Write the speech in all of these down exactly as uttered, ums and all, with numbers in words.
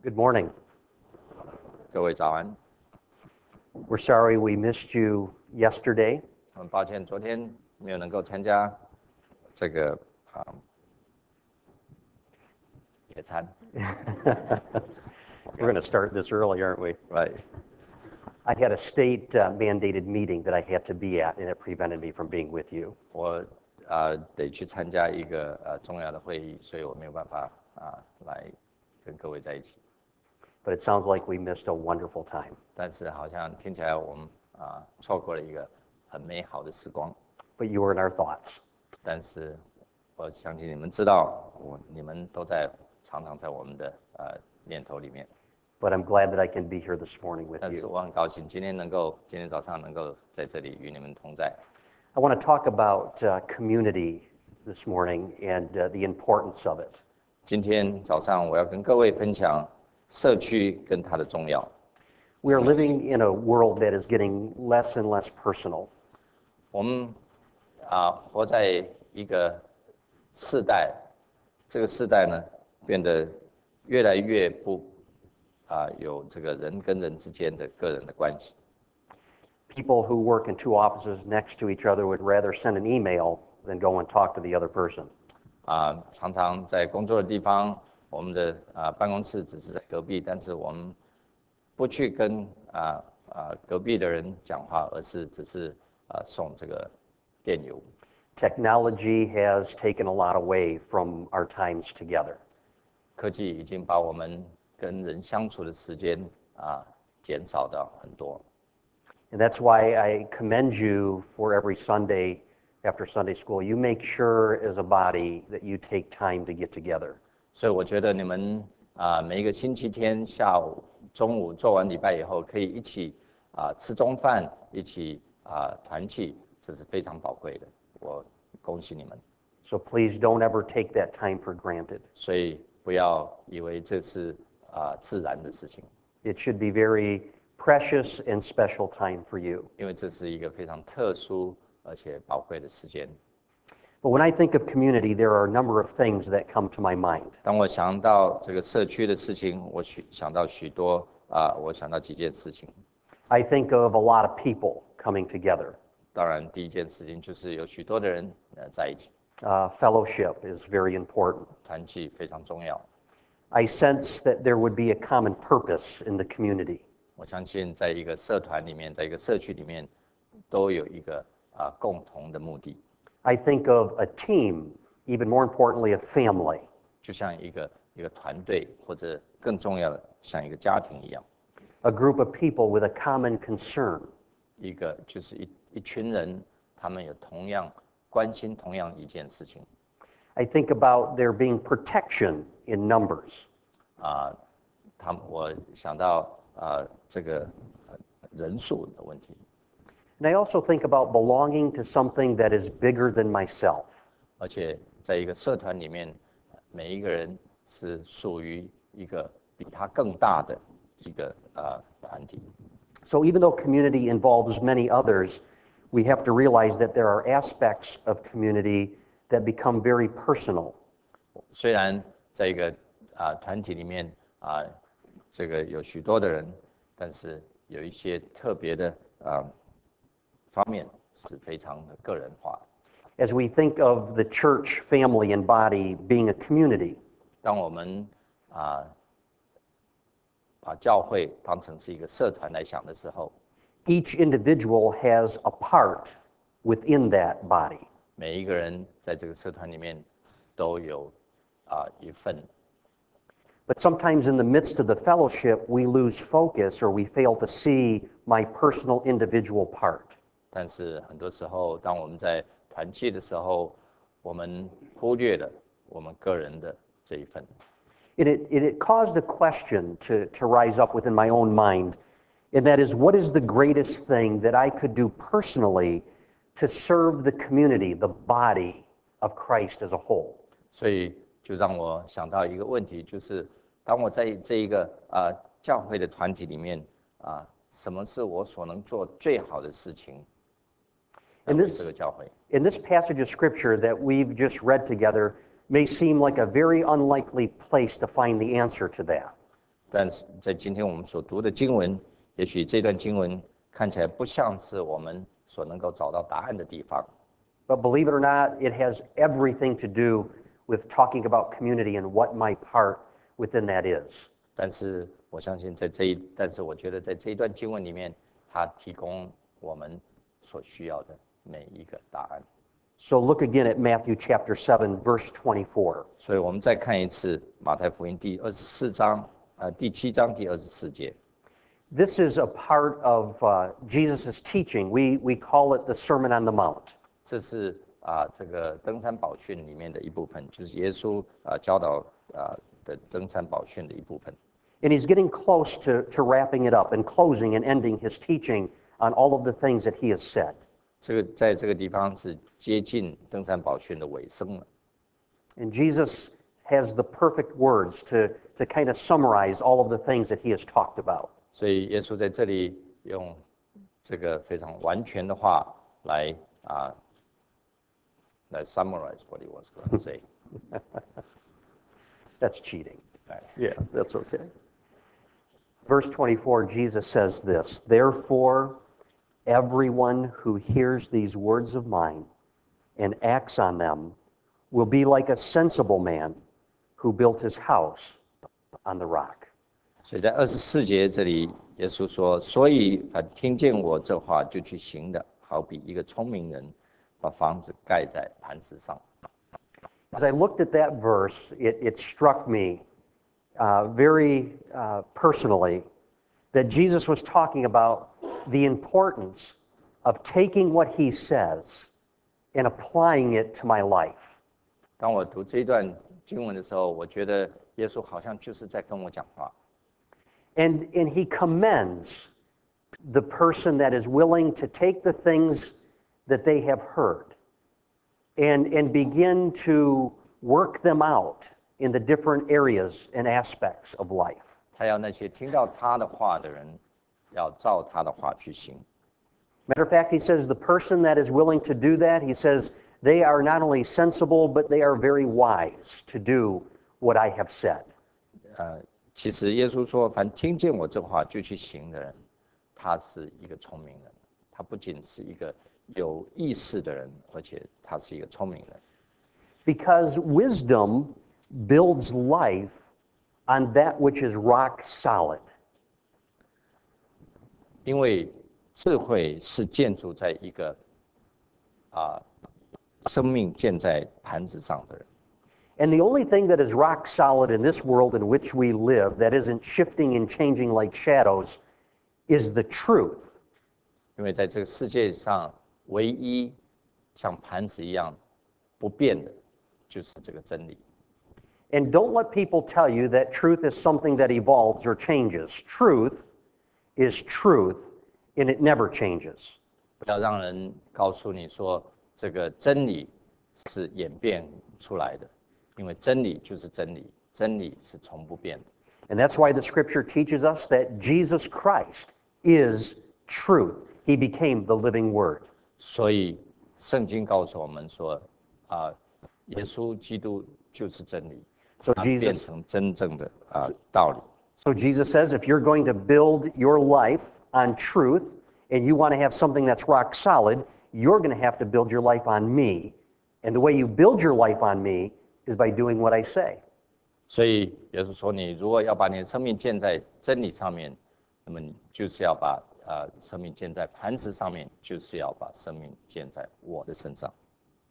Good morning. 各位早安。 We're sorry we missed you yesterday. 很抱歉，昨天没有能够参加这个啊、呃、野餐。 We're going to start this early, aren't we? Right. I had a state uh, mandated meeting that I had to be at, and it prevented me from being with you. 我啊、呃、得去参加一个呃重要的会议，所以我没有办法啊、呃、来跟各位在一起。 But it sounds like we missed a wonderful time. 但是好像听起来我们啊、呃、错过了一个很美好的时光。 But you were in our thoughts. 但是我相信你们知道，我你们都在常常在我们的呃念头里面。 But I'm glad that I can be here this morning with 但是 you. 我很高兴今天能够今天早上能够在这里与你们同在。 I want to talk about uh, community this morning and uh, the importance of it. 今天早上我要跟各位分享社区跟它的重要。 We are living in a world that is getting less and less personal. 我们啊、活在一个世代，这个世代呢变得越来越不啊、有这个人跟人之间的个人的关系。 People who work in two offices next to each other would rather send an email than go and talk to the other person. 啊、常常在工作的地方，我们的啊、办公室只是在隔壁，但是我们不去跟啊啊、隔壁的人讲话，而是只是啊、送这个电邮。 Technology has taken a lot away from our times together. 科技已经把我们跟人相处的时间啊减少到很多。 And that's why I commend you for every Sunday after Sunday school. You make sure as a body that you take time to get together. 所以我觉得你们啊、每一个星期天下午、中午做完礼拜以后，可以一起啊、吃中饭，一起啊、团契，这是非常宝贵的。我恭喜你们。 So please don't ever take that time for granted. 所以不要以为这是啊、自然的事情， It should be very precious and special time for you. 因为这是一个非常特殊而且宝贵的时间。 But when I think of community, there are a number of things that come to my mind. 当我想到这个社区的事情，我许想到许多啊、我想到几件事情。 I think of a lot of people coming together. 当然，第一件事情就是有许多的人呃在一起， Uh, fellowship is very important. 团契非常重要。 I sense that there would be a common purpose in the community. 我相信，在一个社团里面，在一个社区里面，都有一个啊、共同的目的， I think of a team, even more importantly, a family. 就像一个一个团队，或者更重要的，像一个家庭一样， A group of people with a common concern. 一个就是一一群人，他们有同样关心同样一件事情。 I think about there being protection in numbers. 啊、他们我想到啊、这个、呃人数的问题， And I also think about belonging to something that is bigger than myself. 而且在一个社团里面，每一个人是属于一个比他更大的一个呃团体。 So even though community involves many others, we have to realize that there are aspects of community that become very personal. 虽然在一个啊、团体里面啊、这个有许多的人，但是有一些特别的啊、方面是非常的个人化。 As we think of the church, family, and body being a community, 当我们啊、把教会当成是一个社团来想的时候， each individual has a part within that body. 每一个人在这个社团里面都有啊、一份， But sometimes in the midst of the fellowship, we lose focus or we fail to see my personal individual part. 但是很多时候，当我们在团契的时候，我们忽略了我们个人的这一份。 And it, it, it caused a question to, to rise up within my own mind, and that is, what is the greatest thing that I could do personally to serve the community, the body of Christ as a whole? 所以就让我想到一个问题，就是当我在这一个啊、教会的团体里面啊、什么是我所能做最好的事情？ In 为 this, 这个教会。 in this passage of Scripture that we've just read together may seem like a very unlikely place to find the answer to that. 但是在今天我们所读的经文，也许这段经文看起来不像是我们所能够找到答案的地方。 But believe it or not, it has everything to do with talking about community and what my part within that is. 但是我相信在这一，但是我觉得在这一段经文里面，它提供我们所需要的每一个答案。 So look again at Matthew chapter seven, verse twenty-four. 所以我们再看一次马太福音第二十四章，呃，第七章第二十四节。 This is a part of uh, Jesus' teaching. We, we call it the Sermon on the Mount. 这是啊、这个登山宝训里面的一部分，就是耶稣啊、教导啊、的登山宝训的一部分。 And he's getting close to, to wrapping it up and closing and ending his teaching on all of the things that he has said. 这个在这个地方是接近登山宝训的尾声了。 And Jesus has the perfect words to, to kind of summarize all of the things that he has talked about. 所以耶稣在这里用这个非常完全的话来啊、来 summarize what he was going to say。 That's cheating. Right. Yeah, that's okay. Verse twenty-four, Jesus says this, "Therefore, everyone who hears these words of mine and acts on them will be like a sensible man who built his house on the rock." 所以在二十四节这里，耶稣说：“所以凡听见我这话就去行的，好比一个聪明人把房子盖在磐石上。” As I looked at that verse, it, it struck me uh, very uh, personally that Jesus was talking about the importance of taking what he says and applying it to my life. 当我读这一段经文的时候，我觉得耶稣好像就是在跟我讲话。 And, and he commends the person that is willing to take the things that they have heard and, and begin to work them out in the different areas and aspects of life. 他要那些听到他的话的人，要照他的话去行。 Matter of fact, he says the person that is willing to do that, he says they are not only sensible, but they are very wise to do what I have said. 呃，其实耶稣说，凡听见我这话就去行的人，他是一个聪明人。他不仅是一个有意识的人，而且他是一个聪明人。 Because wisdom builds life on that which is rock solid. 因为智慧是建筑在一个啊、生命建在盘子上的人。 And the only thing that is rock solid in this world in which we live that isn't shifting and changing like shadows is the truth. 因为在这个世界上，唯一像盘子一样不变的，就是这个真理。 And don't let people tell you that truth is something that evolves or changes. Truth is truth, and it never changes. 不要让人告诉你说这个真理是演变出来的，因为真理就是真理，真理是从不变的。 And that's why the scripture teaches us that Jesus Christ is truth. He became the living word. 所以圣经告诉我们说，啊、耶稣基督就是真理， So 他变 Jesus, 成真正的啊、道理。 so Jesus says if you're going to build your life on truth and you want to have something that's rock solid, you're going to have to build your life on me. And the way you build your life on me is by doing what I say. 所以耶稣说，你如果要把你的生命建在真理上面，那么你就是要把呃生命建在磐石上面，就是要把生命建在我的身上。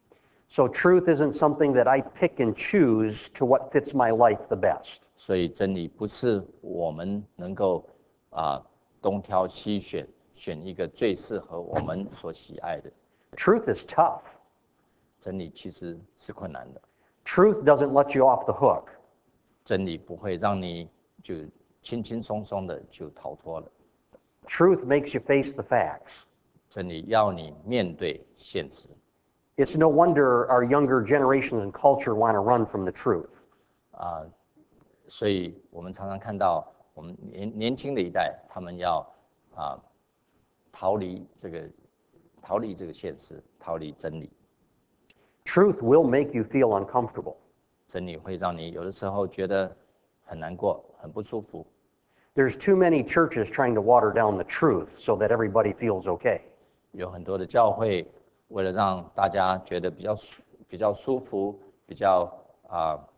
So truth isn't something that I pick and choose to what fits my life the best. 所以真理不是我们能够啊、东挑西选，选一个最适合我们所喜爱的。 Truth is tough. 真理其实是困难的， Truth doesn't let you off the hook. 真理不会让你就轻轻松松的就逃脱了。 Truth makes you face the facts. 真理要你面对现实。 It's no wonder our younger generations and culture want to run from the truth. 所以我们常常看到我们年年轻的一代，他们要啊逃离这个逃离这个现实，逃离真理。 Truth will make you feel uncomfortable. 真理会让你有的时候觉得很难过、很不舒服。 There's too many churches trying to water down the truth so that everybody feels okay. 有很多的教会为了让大家觉得比较舒比较舒服，比较啊、呃、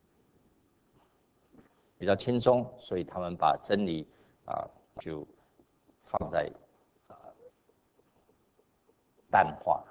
比较轻松，所以他们把真理啊、呃、就放在啊、呃、淡化。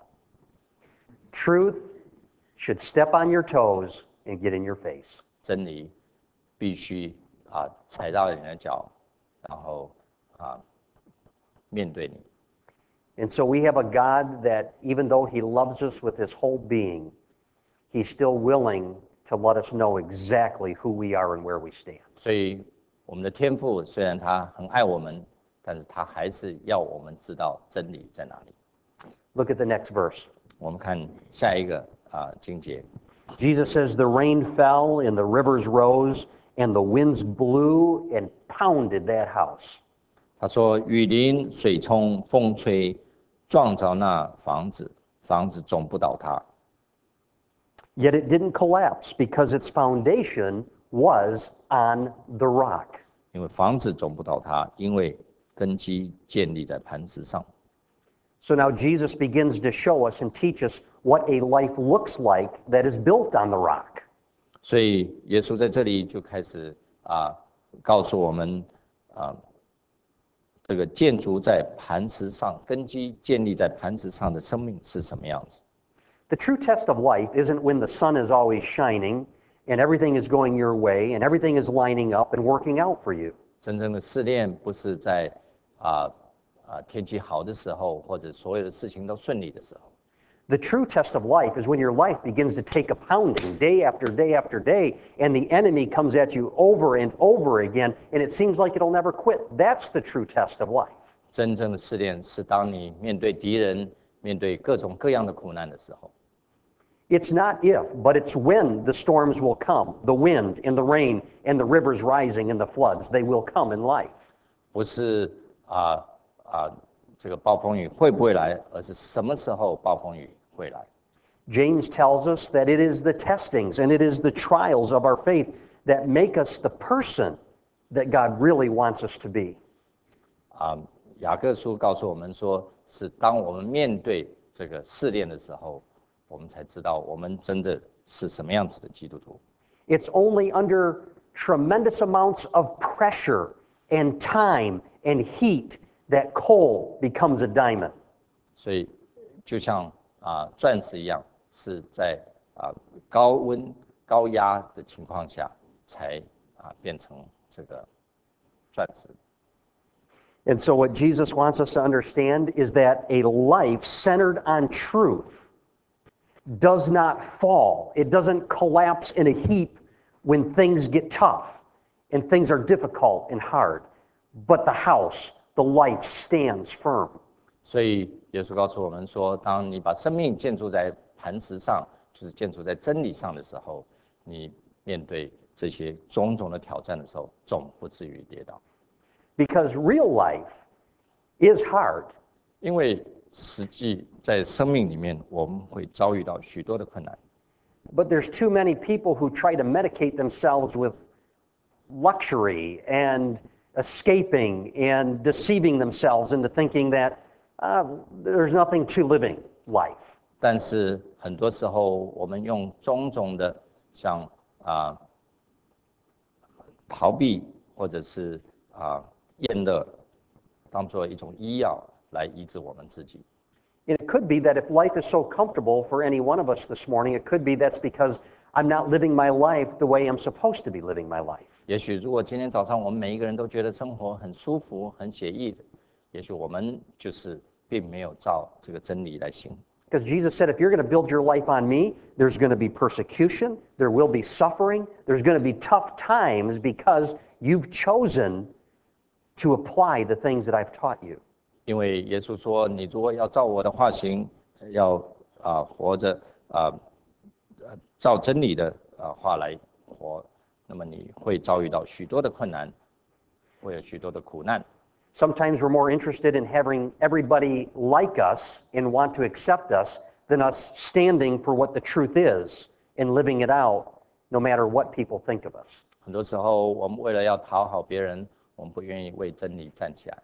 Truth should step on your toes and get in your face. 真理必须啊、呃、踩到你的脚，然后啊、呃、面对你。 And so we have a God that, even though He loves us with His whole being, He's still willing to let us know exactly who we are and where we stand. 所以我们的天父虽然他很爱我们，但是他还是要我们知道真理在哪里。 Look at the next verse. 我们看下一个啊、呃、经节。 Jesus says, "The rain fell and the rivers rose and the winds blew and pounded that house." 他说：“雨淋、水冲、风吹，撞着那房子，房子总不倒塌。” Yet it didn't collapse because its foundation was on the rock. 因为房子总不倒塌，因为根基建立在磐石上。 So now Jesus begins to show us and teach us what a life looks like that is built on the rock. 所以耶稣在这里就开始啊，告诉我们啊，这个建筑在磐石上，根基建立在磐石上的生命是什么样子。 The true test of life isn't when the sun is always shining and everything is going your way and everything is lining up and working out for you. 真正的试炼不是在啊啊天气好的时候，或者所有的事情都顺利的时候。 The true test of life is when your life begins to take a pounding day after day after day, and the enemy comes at you over and over again, and it seems like it'll never quit. That's the true test of life. 真正的试炼是当你面对敌人、面对各种各样的苦难的时候。 It's not if, but it's when the storms will come, the wind and the rain and the rivers rising and the floods. They will come in life. 不是啊啊这个暴风雨会不会来，而是什么时候暴风雨会来。 James tells us that it is the testings and it is the trials of our faith that make us the person that God really wants us to be. 啊，雅各书告诉我们说，是当我们面对这个试炼的时候，我们才知道我们真的是什么样子的基督徒。 It's only under tremendous amounts of pressure and time and heat that coal becomes a diamond. 所以，就像啊钻石一样，是在啊高温高压的情况下才啊变成这个钻石。 And so what Jesus wants us to understand is that a life centered on truth does not fall. It doesn't collapse in a heap when things get tough and things are difficult and hard. But the house, the life stands firm. 所以耶稣告诉我们说，当你把生命建筑在磐石上，就是建筑在真理上的时候，你面对这些种种的挑战的时候，总不至于跌倒。 Because real life is hard. 因为实际在生命里面，我们会遭遇到许多的困难。 But there's too many people who try to medicate themselves with luxury and escaping and deceiving themselves into thinking that uh, there's nothing to living life. 但是很多时候，我们用种种的像啊、呃、逃避或者是啊、呃、厌乐，当做一种医药来医治我们自己。 And it could be that if life is so comfortable for any one of us this morning, it could be that's because I'm not living my life the way I'm supposed to be living my life. 也许如果今天早上我们每一个人都觉得生活很舒服、很写意的，也许我们就是并没有照这个真理来行。 Because Jesus said, if you're going to build your life on me, there's going to be persecution, there will be suffering, there's going to be tough times because you've chosen to apply the things that I've taught you. 因为耶稣说，你如果要照我的话行，要啊、呃、活着啊呃照真理的啊、呃、话来活，那么你会遭遇到许多的困难，会有许多的苦难。 Sometimes we're more interested in having everybody like us and want to accept us than us standing for what the truth is and living it out no matter what people think of us. 很多时候，我们为了要讨好别人，我我们不愿意为真理站起来。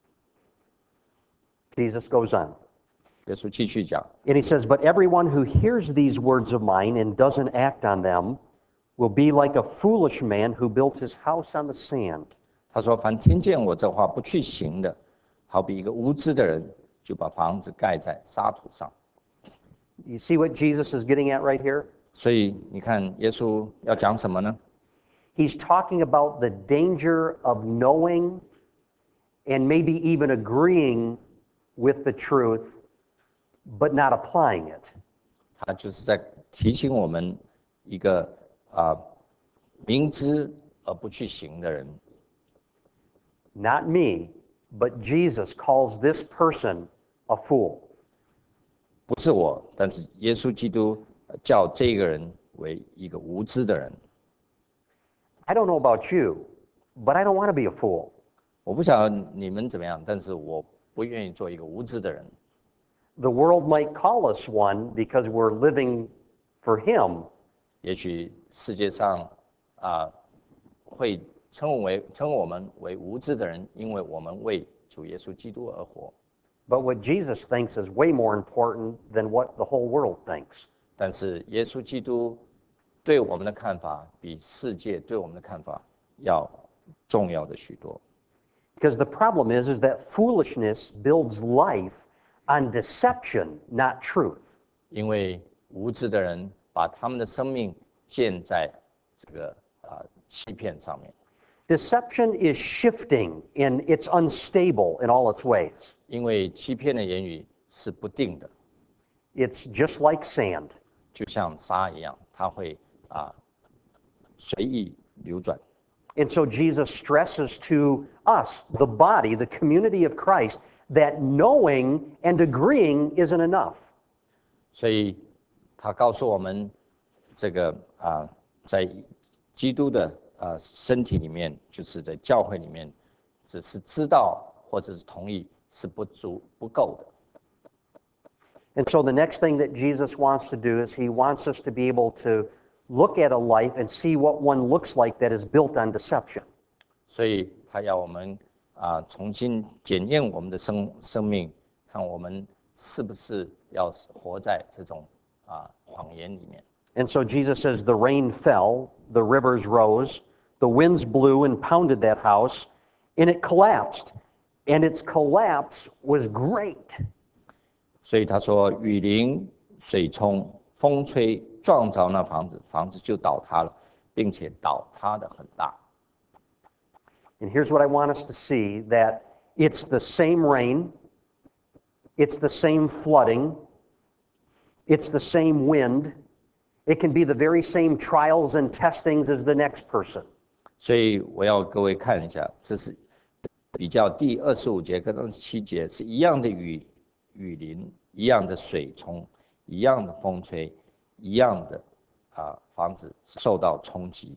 Jesus goes on. 耶稣继续讲， And he says, But everyone who hears these words of mine and doesn't act on them will be like a foolish man who built his house on the sand. 他说：“凡听见我这话不去行的，好比一个无知的人，就把房子盖在沙土上。” You see what Jesus is getting at right here? 所以你看，耶稣要讲什么呢？ He's talking about the danger of knowing and maybe even agreeing with the truth, but not applying it. 他就是在提醒我们一个啊、呃、明知而不去行的人。 Not me, but Jesus calls this person a fool. 不是我，但是耶稣基督叫这个人为一个无知的人。 I don't know about you, but I don't want to be a fool. 我不晓得你们怎么样，但是我不愿意做一个无知的人。 The world might call us one because we're living for Him, 也许世界上啊、呃、会称为称我们为无知的人，因为我们为主耶稣基督而活。 but what Jesus thinks is way more important than what the whole world thinks. 但是耶稣基督对我们的看法，比世界对我们的看法要重要的许多。 Because the problem is, is that foolishness builds life on deception, not truth. 因为无知的人把他们的生命建在这个啊、呃、欺骗上面。 Deception is shifting and it's unstable in all its ways. 因为欺骗的言语是不定的， It's just like sand. 就像沙一样，它会啊、呃、随意流转。 And so Jesus stresses to us, the body, the community of Christ, that knowing and agreeing isn't enough. 所以他告诉我们，这个啊、呃，在基督的呃身体里面，就是在教会里面，只是知道或者是同意是不足不够的。 And so the next thing that Jesus wants to do is he wants us to be able to look at a life and see what one looks like that is built on deception. 所以他要我们啊、呃、重新检验我们的生生命，看我们是不是要活在这种啊、呃、谎言里面。 And so Jesus says, the rain fell, the rivers rose, the winds blew and pounded that house, and it collapsed. And its collapse was great. 所以他说，雨淋、水冲、风吹，撞着那房子，房子就倒塌了，并且倒塌的很大。 And here's what I want us to see, that it's the same rain, it's the same flooding, it's the same wind, it can be the very same trials and testings as the next person. 所以我要各位看一下，这是比较第二十五节跟二十七节是一样的雨雨淋，一样的水冲，一样的风吹，一样的啊房子受到冲击。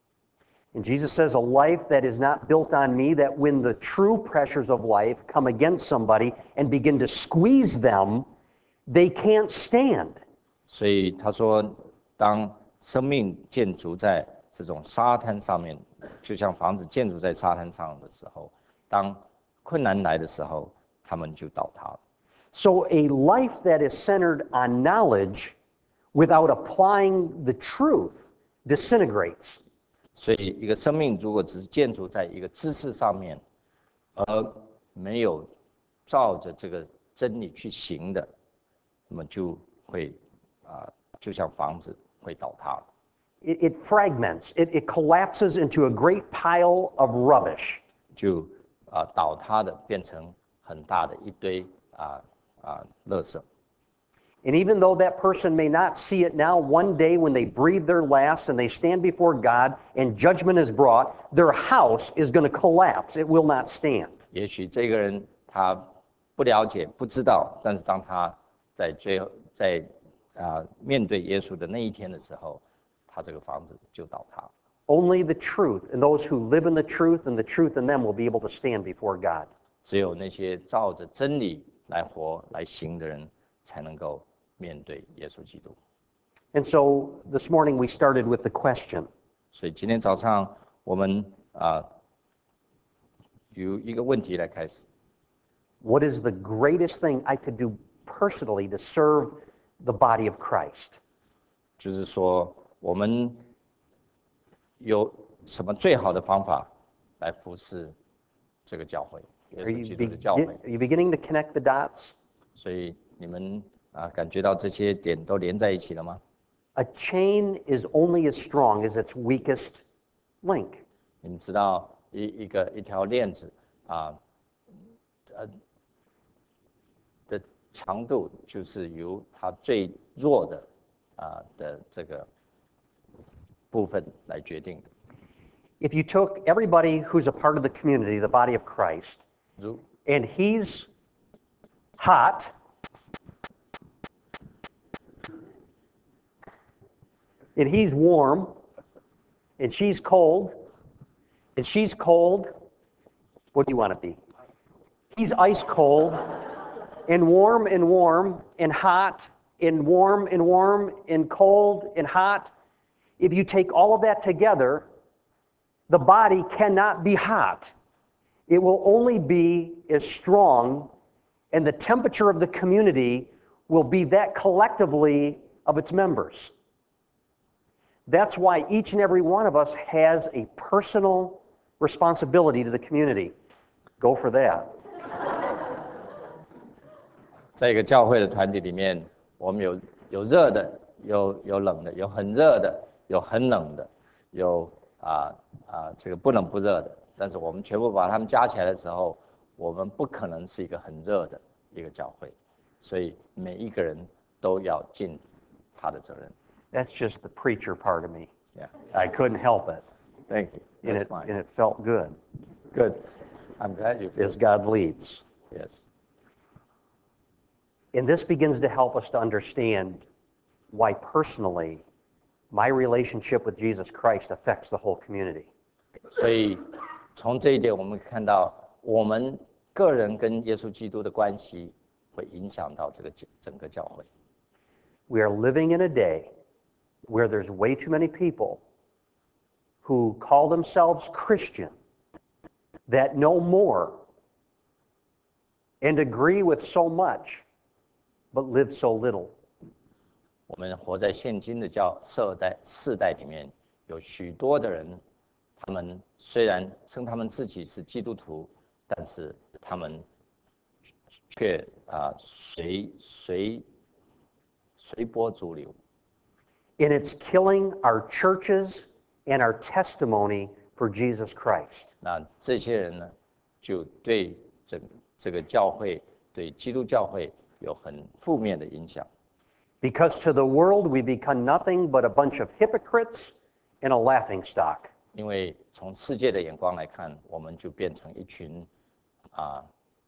And Jesus says, a life that is not built on me, that when the true pressures of life come against somebody and begin to squeeze them, they can't stand. 所以他说，当生命建筑在这种沙滩上面，就像房子建筑在沙滩上的时候，当困难来的时候，他们就倒塌了。 So a life that is centered on knowledge without applying the truth disintegrates. 所以，一个生命如果只是建筑在一个知识上面，而没有照着这个真理去行的，那么就会啊、呃，就像房子会倒塌了。 It, it fragments, it, it collapses into a great pile of rubbish. 就啊、呃、倒塌的变成很大的一堆啊啊垃圾。 And even though that person may not see it now, one day when they breathe their last and they stand before God and judgment is brought, their house is going to collapse. It will not stand. 也许这个人他不了解、不知道，但是当他在最后在啊、呃、面对耶稣的那一天的时候，他这个房子就倒塌了。 Only the truth and those who live in the truth and the truth in them will be able to stand before God. 只有那些照着真理来活、来行的人，才能够面对耶稣基督。 And so this morning we started with the question, 所以今天早上我们啊、呃、 由一个问题来开始。 What is the greatest thing I could do personally to serve the body of Christ? 就是说，我们有什么最好的方法来服侍这个教会，耶 Are 稣 you, 基督的教会？ begin, are you beginning to connect the dots? 所以你们啊，感觉到这些点都连在一起了吗？ A chain is only as strong as its weakest link. 你们知道一一个一条链子啊，呃的长度就是由它最弱的啊的这个部分来决定的。 If you took everybody who's a part of the community, the body of Christ, 如 and he's hot, and he's warm, and she's cold, and she's cold, what do you want to be? He's ice cold, and warm and warm, and hot, and warm and warm, and cold and hot. If you take all of that together, the body cannot be hot. It will only be as strong, and the temperature of the community will be that collectively of its members. That's why each and every one of us has a personal responsibility to the community. Go for that. 在一个教会的团体里面，我们有有热的，有有冷的，有很热的，有很冷的，有啊啊这个不冷不热的。但是我们全部把它们加起来的时候，我们不可能是一个很热的一个教会，所以每一个人都要尽他的责任。 That's just the preacher part of me. Yeah, I couldn't help it. thank you. And That's it, fine. and it felt good Good. I'm glad you feel. as God leads. Yes. And this begins to help us to understand why personally my relationship with Jesus Christ affects the whole community. 所以从这一点，我们看到我们个人跟耶稣基督的关系会影响到这个整个教会。 We are living in a day where there's way too many people who call themselves Christian that know more and agree with so much but live so little. 我们活在现今的教世代世代里面，有许多的人，他们虽然称他们自己是基督徒，但是他们却啊随随随波逐流。 And it's killing our churches and our testimony for Jesus Christ. 那这些人呢，就对整这个教会，对基督教会有很负面的影响。 Because to the world we become nothing but a bunch of hypocrites and a laughing stock. 因为从世界的眼光来看，我们就变成一群啊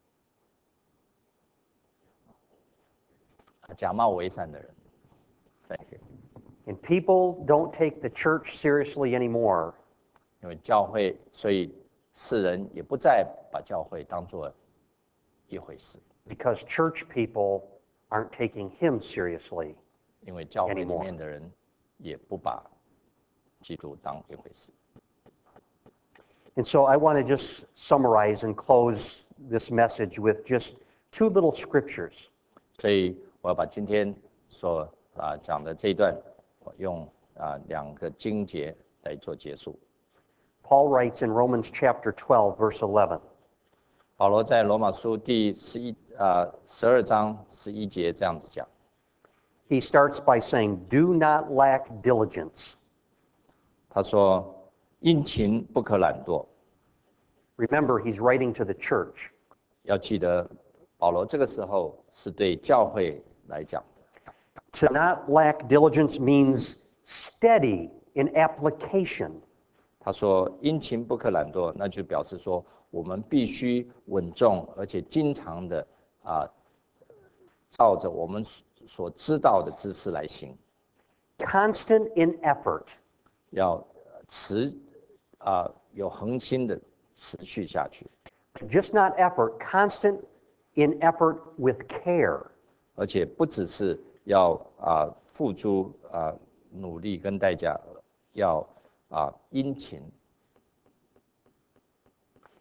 假冒伪善的人。Thank you。 And people don't take the church seriously anymore 因为教会，所以世人也不再把教会当作一回事。 because church people aren't taking him seriously. 因为教会里面的人也不把基督当一回事。 And so I want to just summarize and close this message with just two little scriptures. 所以我要把今天所啊讲的这一段，我用啊两个经节来做结束。 Paul writes in Romans chapter twelve, verse eleven. 保罗在罗马书第十一啊十二章十一节这样子讲， He starts by saying, "Do not lack diligence." 他说：“殷勤不可懒惰。” Remember, he's writing to the church. 要记得，保罗这个时候是对教会来讲的。 To not lack diligence means steady in application. 他说：“殷勤不可懒惰”，那就表示说，我们必须稳重，而且经常的啊，照着我们所知道的知识来行。 Constant in effort. 要持啊有恒心的持续下去， Just not effort, constant in effort with care. 而且不只是要啊付出啊努力跟代价，要啊殷勤。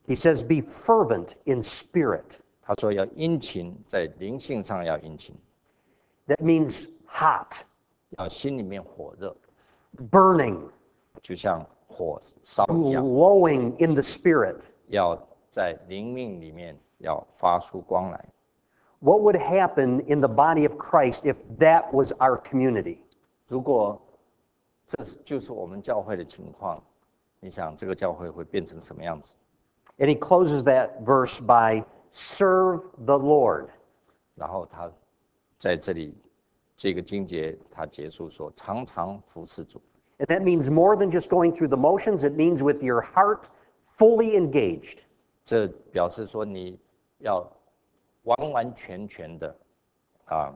He says, be fervent in spirit. 他说要殷勤，在灵性上要殷勤， That means hot, 要心里面火热， burning, 就像火烧一样， glowing in the spirit. 要在灵命里面要发出光来。 What would happen in the body of Christ if that was our community? 如果这就是我们教会的情况，你想这个教会会变成什么样子？ And he closes that verse by serve the Lord. 然后他在这里这个经节，他结束说常常服侍主。 And that means more than just going through the motions. It means with your heart fully engaged. 这表示说你要完完全全的啊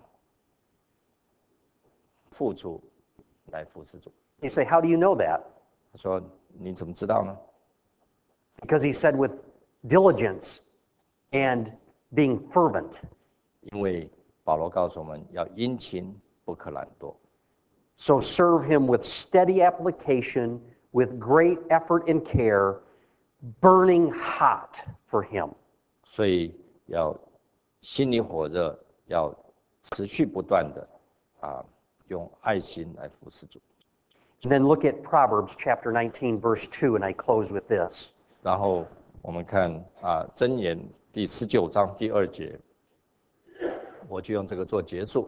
付出来服侍主。 You say, how do you know that? 他说你怎么知道呢？ Because he said with diligence and being fervent. 因为保罗告诉我们要殷勤，不可懒惰。 So serve him with steady application, with great effort and care, burning hot for him. 所以要心里火热，要持续不断的啊，用爱心来服侍主。 And then look at Proverbs chapter nineteen, verse two, and I close with this. 然后我们看啊，箴言第十九章第二节，我就用这个做结束。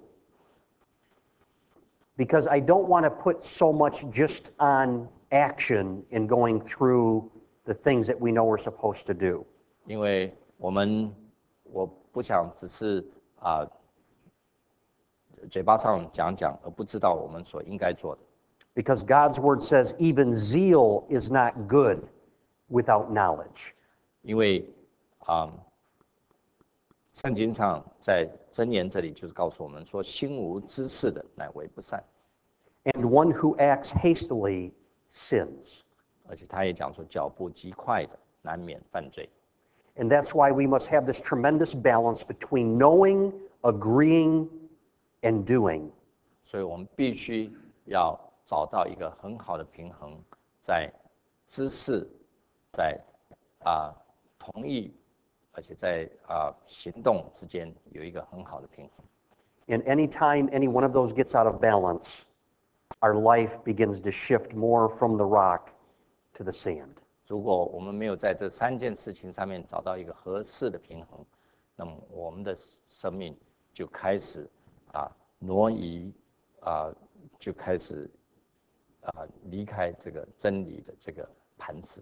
Because I don't want to put so much just on action in going through the things that we know we're supposed to do. 因为我们我不想只是啊嘴巴上讲讲，而不知道我们所应该做的。 Because God's word says even zeal is not good without knowledge. 因为啊，圣经上在箴言这里就是告诉我们说，心无知识的乃为不善， And one who acts hastily sins. 而且他也讲说，脚步极快的难免犯罪。 And that's why we must have this tremendous balance between knowing, agreeing, and doing. 所以我们必须要找到一个很好的平衡，在知识、在啊、同意，而且在啊、行动之间有一个很好的平衡。 And anytime any one of those gets out of balance, our life begins to shift more from the rock to the sand. 如果我们没有在这三件事情上面找到一个合适的平衡，那么我们的生命就开始啊挪移啊，就开始啊离开这个真理的这个磐石。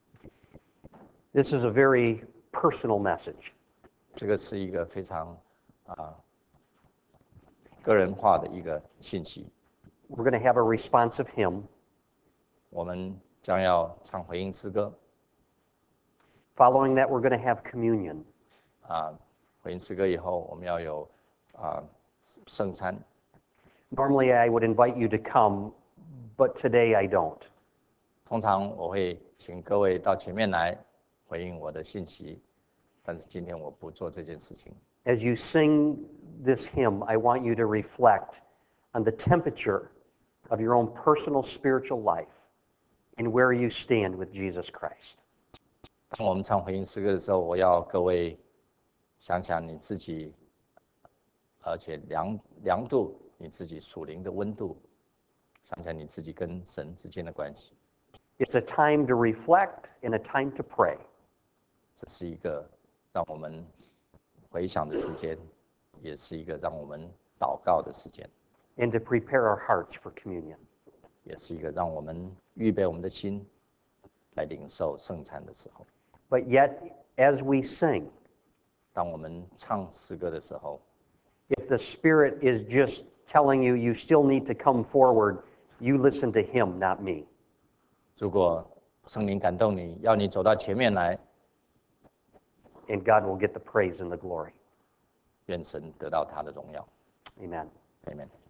This is a very personal message. 这个是一个非常啊个人化的一个信息。 We're going to have a responsive hymn. 我们将要唱回应诗歌 Following that, we're going to have communion. 啊，回应诗歌以后，我们要有啊圣餐。 Normally, I would invite you to come, but today I don't. 通常我会请各位到前面来回应我的信息，但是今天我不做这件事情。 As you sing this hymn, I want you to reflect on the temperature of your own personal spiritual life and where you stand with Jesus Christ. 当我们唱回应诗歌的时候，我要各位想想你自己，而且量量度你自己属灵的温度，想想你自己跟神之间的关系。 It's a time to reflect and a time to pray. 这是一个让我们回想的时间，也是一个让我们祷告的时间， and to prepare our hearts for communion. 也是一个让我们预备我们的心来领受圣餐的时候。 But yet, as we sing, 当我们唱诗歌的时候， if the Spirit is just telling you you still need to come forward, you listen to Him, not me. 如果圣灵感动你，要你走到前面来， And God will get the praise and the glory. 愿神得到他的荣耀。 Amen. Amen。